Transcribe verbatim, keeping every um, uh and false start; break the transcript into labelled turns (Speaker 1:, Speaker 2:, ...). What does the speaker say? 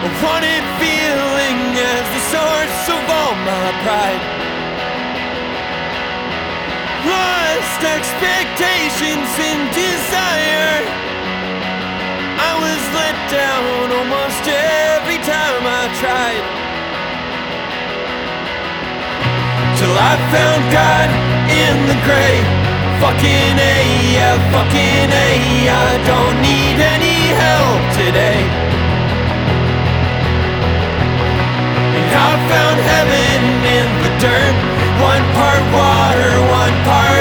Speaker 1: A wanted feeling as the source of all my pride. Lost expectations and desire. I was let down almost every time I tried. Till I found God in the gray. Fucking A, yeah, fucking A. I don't need any help today. And I found heaven in the dirt. One part water, one part